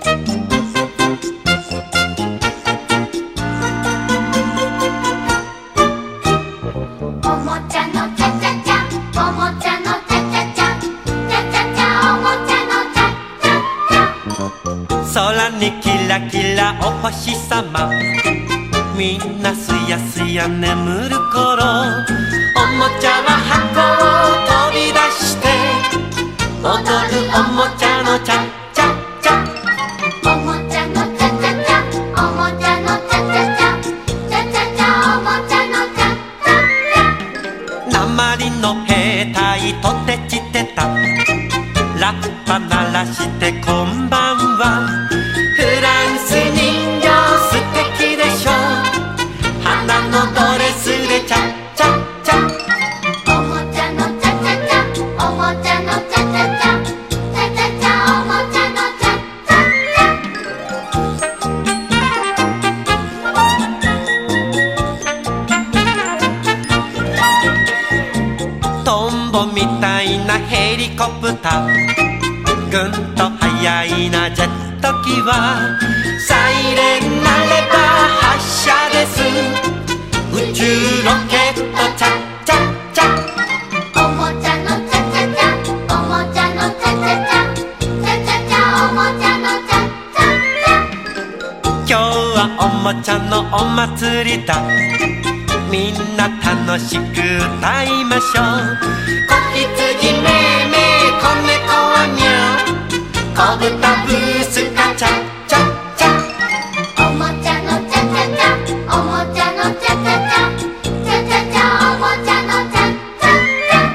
空にキラキラお星さま、みんなすやすや眠る頃、おもちゃは箱を飛び出して踊るおもちゃのチャチャチャ。 おもちゃのチャチャチャ、おもちゃのチャチャチャ、チャチャチャ、おもちゃのチャチャチャ。 鉛の兵隊とてちてた、ラッパ鳴らしてこんばんは。フランス人形素敵でしょ、花のドレスでチャチャチャ。 おもちゃのチャチャチャ、おもちゃのチャチャチャ、チャチャチャ、おもちゃのチャチャチャ。トンボみたいなヘリコプター、ぐんと速いなジェット機は、サイレン鳴れば発射です。宇宙ロケットチャチャチャ。 おもちゃのチャチャチャ、おもちゃのチャチャチャ、チャチャチャ、おもちゃのチャチャチャ。 今日はおもちゃのお祭りだ、みんな楽しく歌いましょう。子羊めいめい、子猫はにゃー、子豚ブースカチャチャチャ。 おもちゃのチャチャチャ、おもちゃのチャチャチャ、チャチャチャ、おもちゃのチャチャ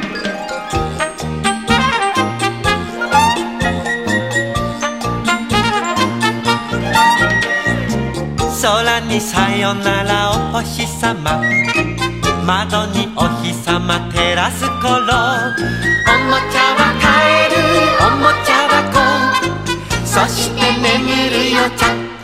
チャ。 空にさよならお星さま、窓にお日さま照らす頃、おもちゃは帰るおもちゃ箱、そして眠るよチャ